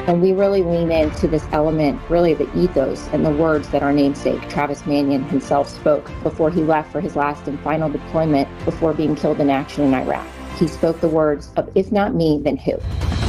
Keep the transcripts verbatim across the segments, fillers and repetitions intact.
And we really lean into this element, really the ethos and the words that our namesake, Travis Manion, himself spoke before he left for his last and final deployment before being killed in action in Iraq. He spoke the words of, if not me, then who?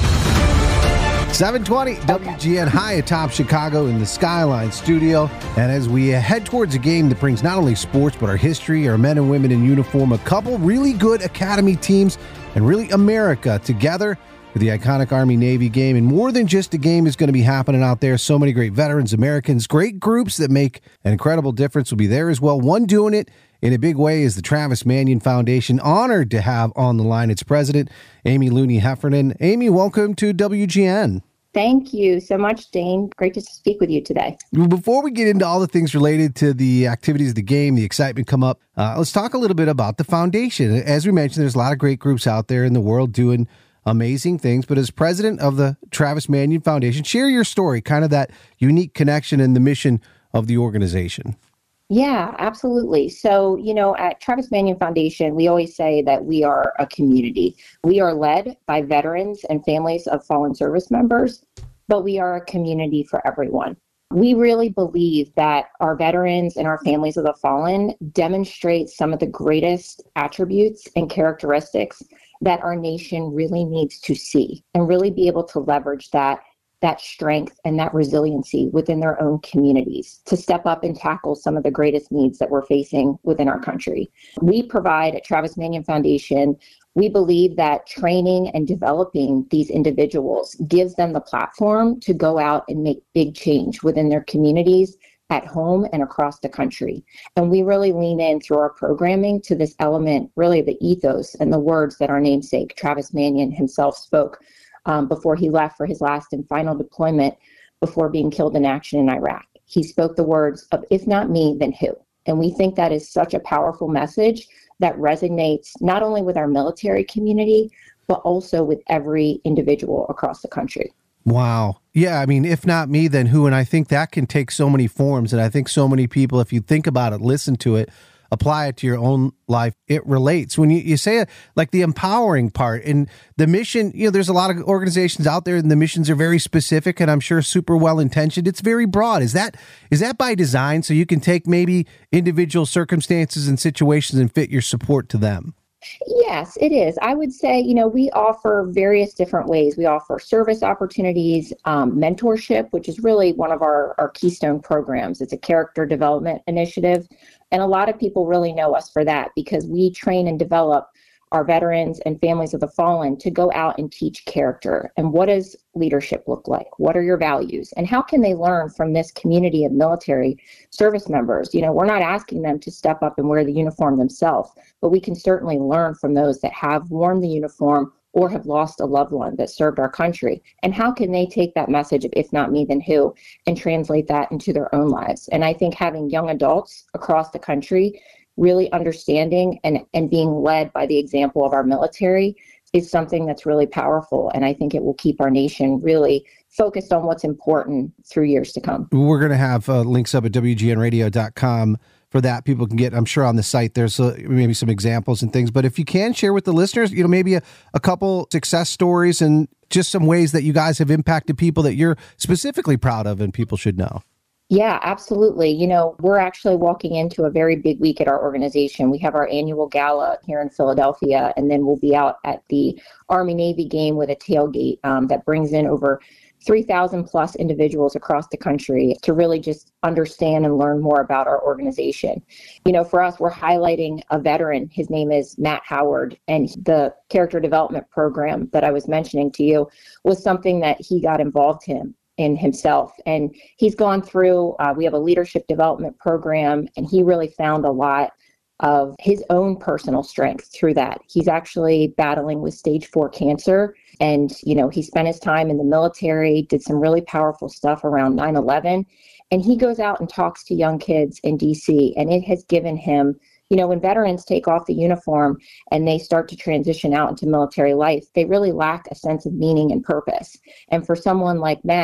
seven twenty W G N high atop Chicago in the Skyline studio. And as we head towards a game that brings not only sports, but our history, our men and women in uniform, a couple really good Academy teams, and really America together for the iconic Army-Navy game. And more than just a game is going to be happening out there. So many great veterans, Americans, great groups that make an incredible difference will be there as well. One doing it in a big way is the Travis Manion Foundation. Honored to have on the line its president, Amy Looney Heffernan. Amy, welcome to W G N. Thank you so much, Dane. Great to speak with you today. Before we get into all the things related to the activities of the game, the excitement come up, uh, let's talk a little bit about the foundation. As we mentioned, there's a lot of great groups out there in the world doing amazing things, but as president of the Travis Manion Foundation, share your story, kind of that unique connection and the mission of the organization. Yeah, absolutely. So, you know, at Travis Manion Foundation, we always say that we are a community. We are led by veterans and families of fallen service members, but we are a community for everyone. We really believe that our veterans and our families of the fallen demonstrate some of the greatest attributes and characteristics that our nation really needs to see and really be able to leverage that that strength and that resiliency within their own communities to step up and tackle some of the greatest needs that we're facing within our country. We provide at Travis Manion Foundation, we believe that training and developing these individuals gives them the platform to go out and make big change within their communities, at home and across the country. And we really lean in through our programming to this element, really the ethos and the words that our namesake, Travis Manion, himself spoke um, before he left for his last and final deployment before being killed in action in Iraq. He spoke the words of, if not me, then who? And we think that is such a powerful message that resonates not only with our military community, but also with every individual across the country. Wow. Yeah, I mean, if not me, then who? And I think that can take so many forms. And I think so many people, if you think about it, listen to it, apply it to your own life, it relates. When you, you say it, like the empowering part and the mission, you know, there's a lot of organizations out there and the missions are very specific and I'm sure super well intentioned. It's very broad. Is that is that by design so you can take maybe individual circumstances and situations and fit your support to them? Yes, it is. I would say, you know, we offer various different ways. We offer service opportunities, um, mentorship, which is really one of our, our keystone programs. It's a character development initiative. And a lot of people really know us for that because we train and develop our veterans and families of the fallen to go out and teach character. And what does leadership look like? What are your values? And how can they learn from this community of military service members? You know, we're not asking them to step up and wear the uniform themselves, but we can certainly learn from those that have worn the uniform or have lost a loved one that served our country. And how can they take that message of if not me, then who, and translate that into their own lives? And I think having young adults across the country really understanding and, and being led by the example of our military is something that's really powerful. And I think it will keep our nation really focused on what's important through years to come. We're going to have uh, links up at W G N radio dot com for that. People can get, I'm sure on the site, there's uh, maybe some examples and things. But if you can share with the listeners, you know, maybe a, a couple success stories and just some ways that you guys have impacted people that you're specifically proud of and people should know. Yeah, absolutely. You know, we're actually walking into a very big week at our organization. We have our annual gala here in Philadelphia, and then we'll be out at the Army-Navy game with a tailgate um, that brings in over three thousand plus individuals across the country to really just understand and learn more about our organization. You know, for us, we're highlighting a veteran. His name is Matt Howard, and the character development program that I was mentioning to you was something that he got involved in. in himself. And he's gone through, uh, we have a leadership development program, and he really found a lot of his own personal strength through that. He's actually battling with stage four cancer. And, you know, he spent his time in the military, did some really powerful stuff around nine eleven. And he goes out and talks to young kids in D C, and it has given him, you know, when veterans take off the uniform and they start to transition out into military life, they really lack a sense of meaning and purpose. And for someone like Matt,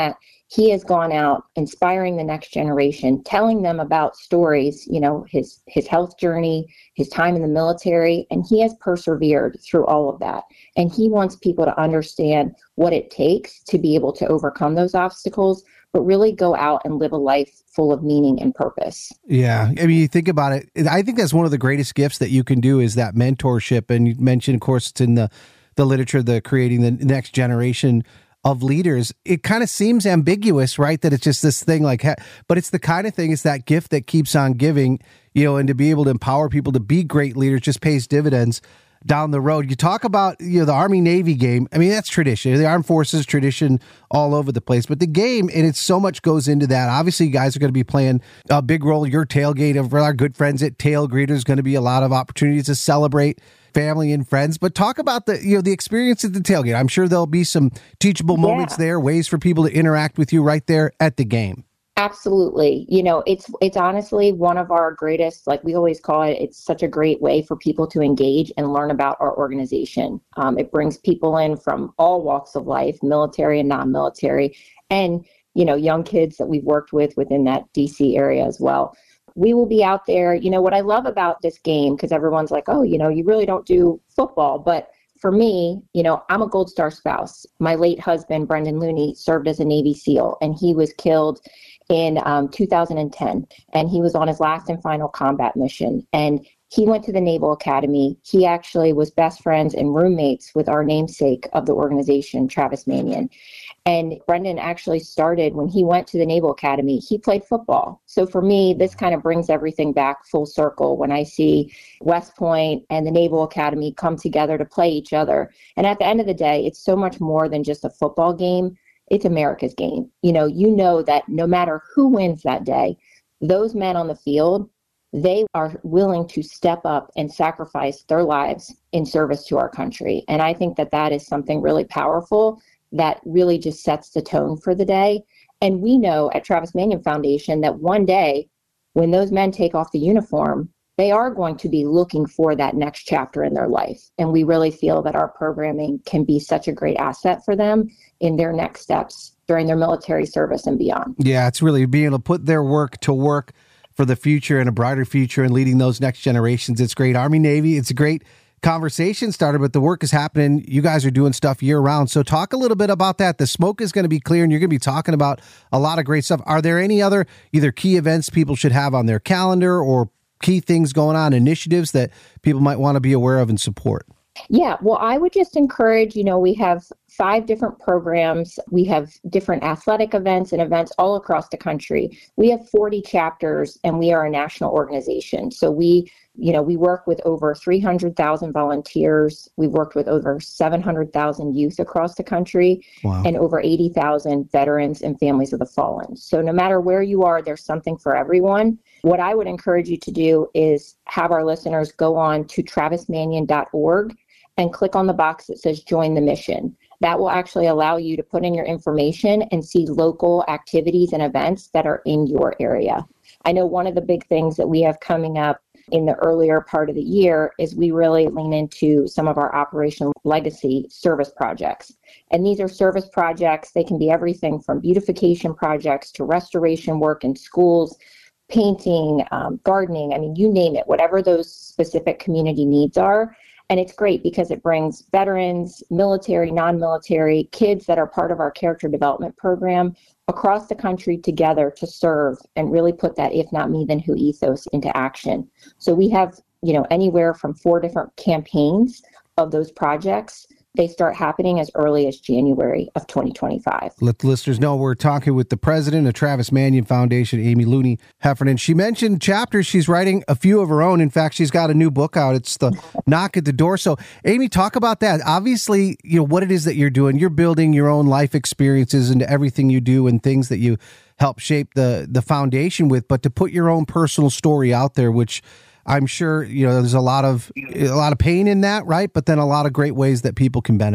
he has gone out inspiring the next generation, telling them about stories, you know, his his health journey, his time in the military, and he has persevered through all of that. And he wants people to understand what it takes to be able to overcome those obstacles, but really go out and live a life full of meaning and purpose. Yeah. I mean, you think about it, I think that's one of the greatest gifts that you can do is that mentorship. And you mentioned, of course, it's in the, the literature, the creating the next generation of leaders. It kind of seems ambiguous, right? That it's just this thing like, but it's the kind of thing, it's that gift that keeps on giving, you know, and to be able to empower people to be great leaders just pays dividends down the road. You talk about, you know, the Army Navy game. I mean, that's tradition. The armed forces tradition all over the place, but the game, and it's so much goes into that. Obviously, you guys are going to be playing a big role. Your tailgate of our good friends at Tail Greeter is going to be a lot of opportunities to celebrate family and friends, but talk about the, you know, the experience at the tailgate. I'm sure there'll be some teachable moments yeah. there, ways for people to interact with you right there at the game. Absolutely. You know, it's it's honestly one of our greatest, like we always call it, it's such a great way for people to engage and learn about our organization. Um, it brings people in from all walks of life, military and non-military, and, you know, young kids that we've worked with within that D C area as well. We will be out there. You know, what I love about this game, because everyone's like, oh, you know, you really don't do football. But for me, you know, I'm a Gold Star spouse. My late husband, Brendan Looney, served as a Navy SEAL, and he was killed in um, two thousand ten. And he was on his last and final combat mission. And he went to the Naval Academy. He actually was best friends and roommates with our namesake of the organization, Travis Manion. And Brendan actually started when he went to the Naval Academy, he played football. So for me, this kind of brings everything back full circle when I see West Point and the Naval Academy come together to play each other. And at the end of the day, it's so much more than just a football game. It's America's game. You know, you know that no matter who wins that day, those men on the field, they are willing to step up and sacrifice their lives in service to our country. And I think that that is something really powerful that really just sets the tone for the day. And we know at Travis Manion Foundation that one day when those men take off the uniform, they are going to be looking for that next chapter in their life. And we really feel that our programming can be such a great asset for them in their next steps during their military service and beyond. Yeah, it's really being able to put their work to work for the future and a brighter future and leading those next generations. It's great. Army, Navy, it's a great conversation starter, but the work is happening. You guys are doing stuff year round. So talk a little bit about that. The smoke is going to be clear and you're going to be talking about a lot of great stuff. Are there any other either key events people should have on their calendar or key things going on, initiatives that people might want to be aware of and support? Yeah, well, I would just encourage, you know, we have five different programs. We have different athletic events and events all across the country. We have forty chapters and we are a national organization. So we, you know, we work with over three hundred thousand volunteers. We've worked with over seven hundred thousand youth across the country. Wow. And over eighty thousand veterans and families of the fallen. So no matter where you are, there's something for everyone. What I would encourage you to do is have our listeners go on to travis manion dot org and click on the box that says join the mission. That will actually allow you to put in your information and see local activities and events that are in your area. I know one of the big things that we have coming up in the earlier part of the year is we really lean into some of our Operation Legacy service projects. And these are service projects. They can be everything from beautification projects to restoration work in schools, painting, um, gardening, I mean, you name it, whatever those specific community needs are. And it's great because it brings veterans, military, non-military, kids that are part of our character development program across the country together to serve and really put that if not me, then who ethos into action. So we have, you know, anywhere from four different campaigns of those projects. They start happening as early as January of twenty twenty-five. Let the listeners know we're talking with the president of Travis Manion Foundation, Amy Looney Heffernan. She mentioned chapters. She's writing a few of her own. In fact, she's got a new book out. It's the Knock at the Door. So, Amy, talk about that. Obviously, you know, what it is that you're doing. You're building your own life experiences into everything you do and things that you help shape the, the foundation with, but to put your own personal story out there, which I'm sure, you know, there's a lot of a lot of pain in that, right? But then a lot of great ways that people can benefit.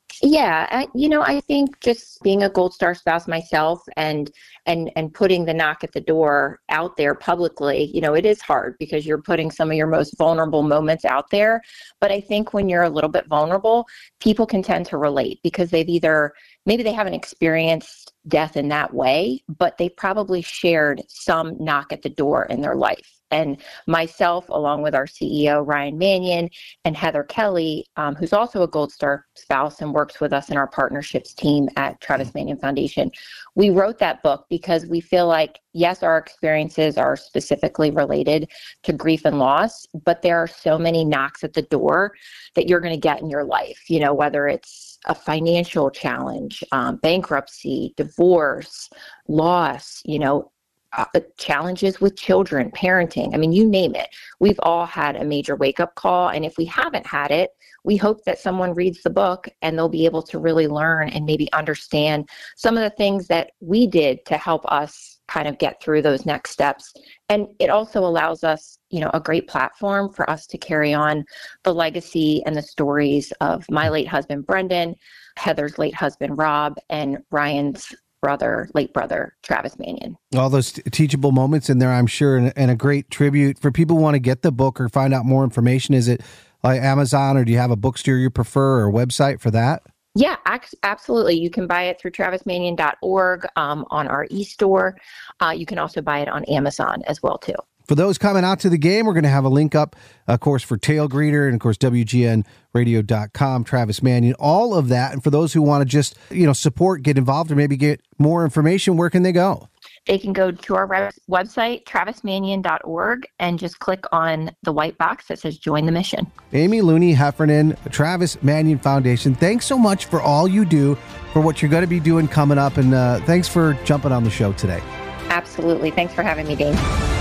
Yeah, I, you know, I think just being a Gold Star spouse myself and and and putting the knock at the door out there publicly, you know, it is hard because you're putting some of your most vulnerable moments out there. But I think when you're a little bit vulnerable, people can tend to relate because they've either maybe they haven't experienced death in that way, but they probably shared some knock at the door in their life. And myself, along with our C E O, Ryan Mannion, and Heather Kelly, um, who's also a Gold Star spouse and works with us in our partnerships team at Travis Manion Foundation, we wrote that book because we feel like, yes, our experiences are specifically related to grief and loss, but there are so many knocks at the door that you're going to get in your life, you know, whether it's a financial challenge, um, bankruptcy, divorce, loss, you know, Uh, challenges with children, parenting. I mean, you name it. We've all had a major wake-up call. And if we haven't had it, we hope that someone reads the book and they'll be able to really learn and maybe understand some of the things that we did to help us kind of get through those next steps. And it also allows us, you know, a great platform for us to carry on the legacy and the stories of my late husband, Brendan, Heather's late husband, Rob, and Ryan's brother, late brother, Travis Manion. All those t- teachable moments in there, I'm sure, and, and a great tribute for people who want to get the book or find out more information. Is it like Amazon, or do you have a bookstore you prefer or a website for that? Yeah, ac- absolutely. You can buy it through travis manion dot org um, on our e-store. Uh, you can also buy it on Amazon as well, too. For those coming out to the game, we're going to have a link up, of course, for Tail Greeter and, of course, W G N radio dot com, Travis Manion, all of that. And for those who want to just, you know, support, get involved, or maybe get more information, where can they go? They can go to our re- website, travis manion dot org, and just click on the white box that says Join the Mission. Amy Looney Heffernan, Travis Manion Foundation, thanks so much for all you do, for what you're going to be doing coming up. And uh, thanks for jumping on the show today. Absolutely. Thanks for having me, Dane.